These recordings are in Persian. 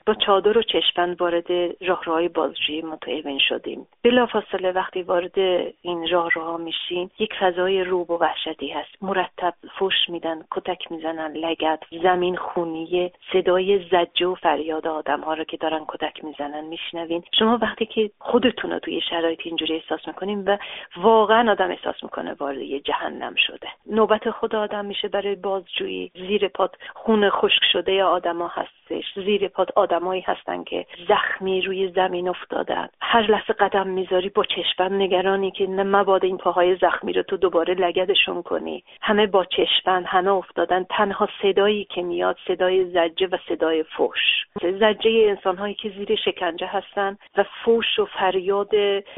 با چادر و چشم‌بند وارد راهروهای بازجویی متعین شدیم. بلافاصله وقتی وارد این راهروها میشیم یک فضای رعب و وحشتی هست. مرتب فحش میدن، کتک میزنن، لگد، زمین خونیه، صدای زجه و فریاد آدم‌ها رو که دارن کتک میزنن میشنوین. شما وقتی که خودتون رو توی شرایط اینجوری احساس میکنین و واقعا آدم احساس میکنه وارد یه جهنم شده. نوبت خود آدم میشه برای بازجویی. زیر پات خون خشک شده آدما هستش، زیر پات آدمایی هستن که زخمی روی زمین افتادن. هر لحظه قدم میذاری با چشم‌بند نگرانی که نه مبادا این پاهای زخمی رو تو دوباره لگدشون کنی. همه با چشم‌بند، همه افتادن. تنها صدایی که میاد صدای زجه و صدای فحش. زجه انسان‌هایی که زیر شکنجه هستن و فحش و فریاد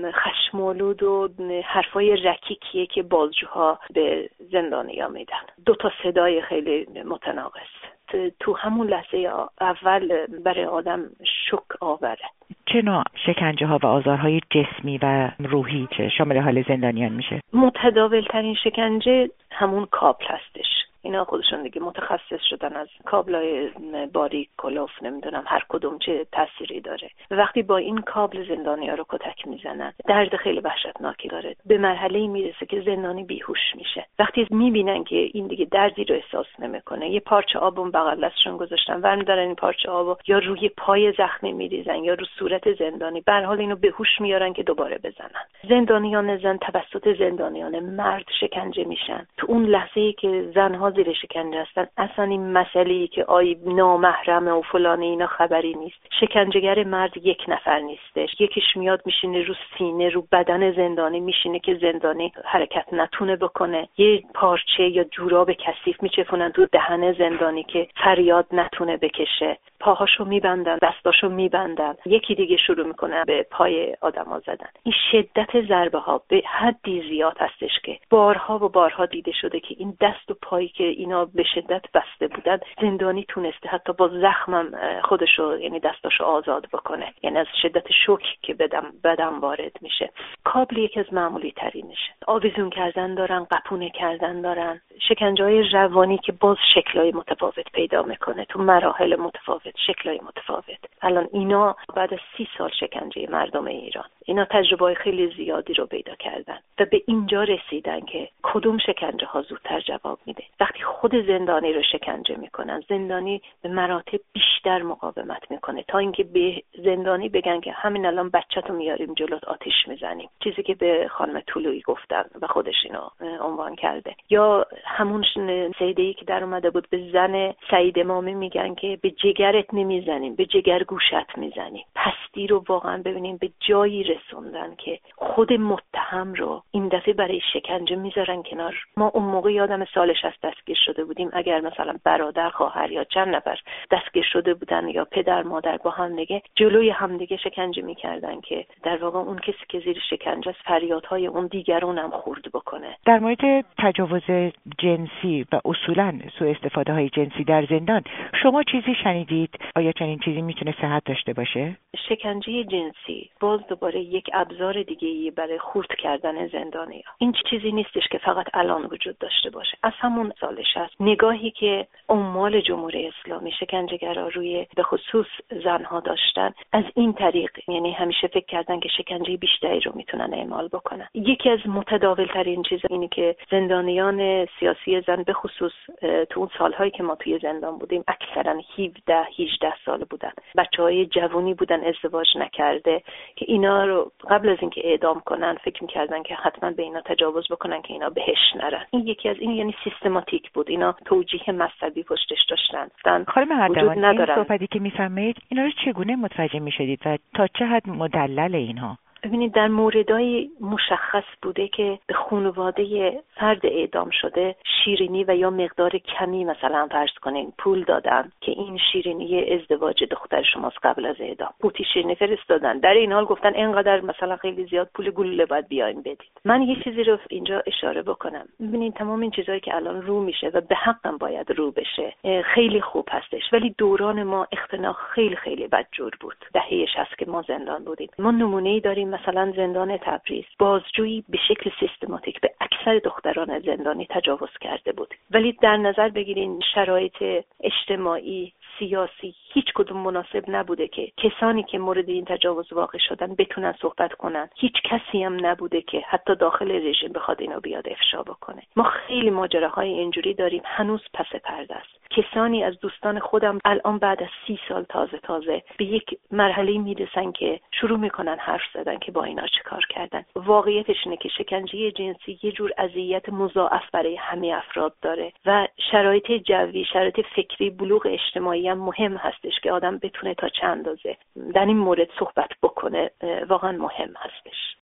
خشم‌آلود و حرفای رکیکیه که بازجوها به زندانیا میدن. دو تا صدای خیلی متناقض. تو همون لحظه اول برای آدم شوک آوره. چه نوع شکنجه ها و آزارهای جسمی و روحی که شامل حال زندانیان میشه؟ متداول ترین شکنجه همون کابل هستش. اینا خودشون دیگه متخصص شدن از کابلای باریک، کلوف، نمیدونم هر کدوم چه تأثیری داره. وقتی با این کابل زندانیا رو کتک میزنن درد خیلی وحشتناکی داره. به مرحله‌ای میرسه که زندانی بیهوش میشه. وقتی میبینن که این دیگه دردی رو احساس نمیکنه، یه پارچه آب اون بغل دستشون گذاشتن، برمی‌دارن این پارچه آبو یا روی پای زخمی میریزن یا رو صورت زندانی، به هر حال اینو بهوش میارن که دوباره بزنن. زندانیان زن توسط زندانیان مرد شکنجه میشن. تو اون لحظه‌ای که زنها زیر شکنجه هستن اصلا این مسئله‌ای که آی نامحرمه و فلان اینا خبری نیست. شکنجهگر مرد یک نفر نیستش. یکیش میاد میشینه رو سینه، رو بدن زندانی میشینه که زندانی حرکت نتونه بکنه. یه پارچه یا جوراب کثیف میچفونن تو دهن زندانی که فریاد نتونه بکشه. پاهاشو میبندن، دستاشو میبندن. یکی دیگه شروع میکنه به پای آدما زدن. این شدت ضربه ها به حدی زیاد هستش که بارها و بارها دیده شده که این دست و پایی که اینا به شدت بسته بودن زندانی تونسته حتی با زخمم خودشو یعنی دستاشو آزاد بکنه، یعنی از شدت شوک که بدن وارد میشه. کابل یکی از معمولی ترینشه. آویزون کردن دارن، قپونه کردن دارن، شکنجه‌های روانی که باز شکل‌های متفاوت پیدا میکنه تو مراحل متفاوت، شکل‌های متفاوت. الان اینا بعد از 30 سال شکنجه مردم ایران اینا تجربه‌های خیلی زیادی رو پیدا کردن و به اینجا رسیدن که کدوم شکنجه ها زودتر جواب میده. وقتی خود زندانی رو شکنجه میکنن، زندانی به مراتب بیشتر مقاومت میکنه تا اینکه به زندانی بگن که همین الان بچه‌تو میاریم جلوت آتش میزنیم، چیزی که به خانم طلویی گفتن و خودش اینو عنوان کرده. یا همون سیده‌ای که در اومده بود به زن سعید امامی میگن که به جگرت نمیزنیم، به جگر گوشت میزنیم. پستی رو واقعا ببینیم به جایی رسوندن که خود متهم رو این دفعه برای شکنجه میذارن کنار. ما اون موقع یادم سالش از دستگیر شده بودیم، اگر مثلا برادر، خواهر یا چند نفر دستگیر شده بودن یا پدر مادر با هم دیگه جلوی هم دیگه شکنجه میکردن که در واقع اون کسی که زیر شکنجه است فریادهای اون دیگرون هم خورد بکنه. در مورد تجاوز جنسی و اصولاً سوء استفاده های جنسی در زندان شما چیزی شنیدید؟ آیا چنین چیزی میتونه صحت داشته باشه؟ شکنجه جنسی باز دوباره یک ابزار دیگه‌ای برای خرد کردن زندانی‌ها. این چیزی نیستش که فقط الان وجود داشته باشه. از همون سال 60 نگاهی که عمال جمهوری اسلامی شکنجه‌گرا روی به خصوص زنها داشتن از این طریق، یعنی همیشه فکر کردن که شکنجه بیشتری رو میتونن اعمال بکنن. یکی از متداول‌ترین چیزا اینه که زندانیان سیاسی زن به خصوص تو اون سال‌هایی که ما توی زندان بودیم اکثرا 17-18 سال بودن. بچه‌های جوانی بودن ازدواج نکرده که اینا رو قبل از اینکه اعدام کنن فکر می‌کردن که حتما به اینا تجاوز بکنن که اینا بهش نرن. این یکی از این یعنی سیستماتیک بود. اینا توجیه مذهبی پشتش داشتن. خانم اردوان، این صحبتی که می‌فرمایید اینا رو چگونه متوجه می‌شدید و تا چه حد مدلل اینها؟ ببینید در موردهای مشخص بوده که به خانواده فرد اعدام شده شیرینی و یا مقدار کمی مثلا فرض کنین پول دادن که این شیرینی ازدواج دختر شماست قبل از اعدام. قوطی شیرینی فرستادن. در این حال گفتن اینقدر مثلا خیلی زیاد پول گلوله باید بیاین بدید. من یه چیزی رو اینجا اشاره بکنم. ببینید تمام این چیزایی که الان رو میشه و به حقم باید رو بشه خیلی خوب هستش، ولی دوران ما اختناق خیلی خیلی بدجور بود. دهه 60 که ما زندان بودیم. ما نمونه‌ای داریم مثلا زندان تبریز بازجویی به شکل سیستماتیک به اکثر دختران زندانی تجاوز کرده بود، ولی در نظر بگیرین شرایط اجتماعی، سیاسی هیچ کدوم مناسب نبوده که کسانی که مورد این تجاوز واقع شدن بتونن صحبت کنن. هیچ کسی هم نبوده که حتی داخل رژیم بخواد اینو بیاد افشا بکنه. ما خیلی ماجراهای اینجوری داریم هنوز پس پرده است. کسانی از دوستان خودم الان بعد از 30 سال تازه به یک مرحله میرسن که شروع میکنن حرف زدن که با اینا چه کار کردن. واقعیتش اینه که شکنجه جنسی یه جور اذیت مضاعف برای همه افراد داره و شرایط جوی، شرایط فکری، بلوغ اجتماعی هم مهم هستش که آدم بتونه تا چند اندازه در این مورد صحبت بکنه. واقعا مهم هستش.